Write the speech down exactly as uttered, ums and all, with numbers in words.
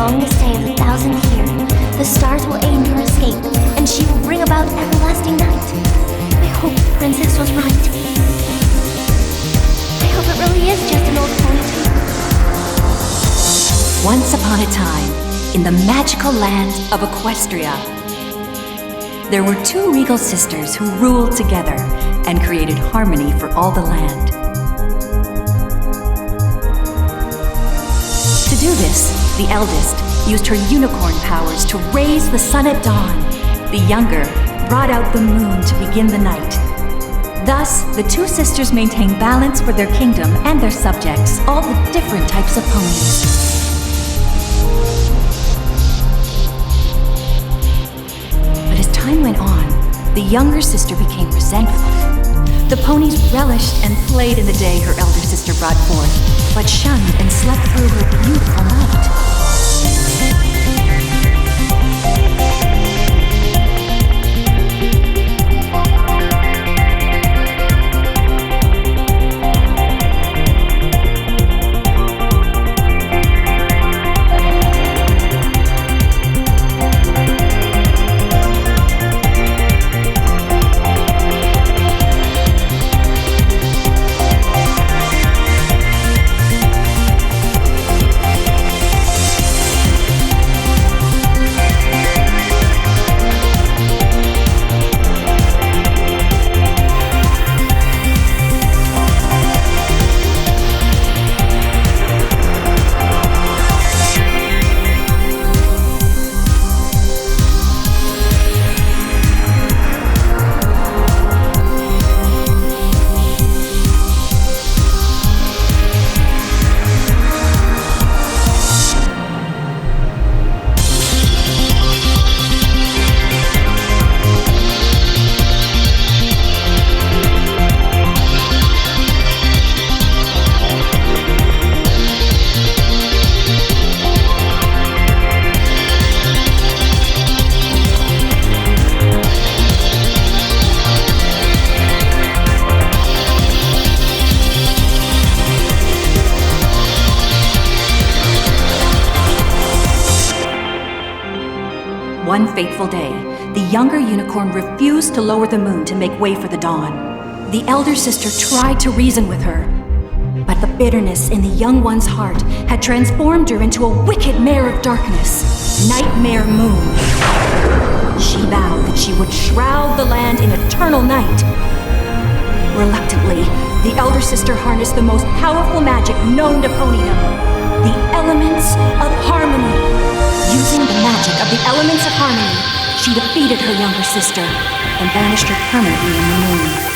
prolong the stay of the thousandth year, the stars will aid her escape, and she will bring about everlasting night. I hope the princess was right. I hope it really is just an old pony tale. Once upon a time, in the magical land of Equestria, there were two regal sisters who ruled together and created harmony for all the land. To do this, the eldest used her unicorn powers to raise the sun at dawn. The younger brought out the moon to begin the night. Thus, the two sisters maintained balance for their kingdom and their subjects, all the different types of ponies. But as time went on, the younger sister became resentful. The ponies relished and played in the day her elder sister brought forth, but shunned and slept through her beautiful night. One fateful day, the younger unicorn refused to lower the moon to make way for the dawn. The elder sister tried to reason with her, but the bitterness in the young one's heart had transformed her into a wicked mare of darkness, Nightmare Moon. She vowed that she would shroud the land in eternal night. Reluctantly, the elder sister harnessed the most powerful magic known to ponydom, the elements of harmony. Using the magic of the elements of harmony, she defeated her younger sister and banished her permanently in the moon.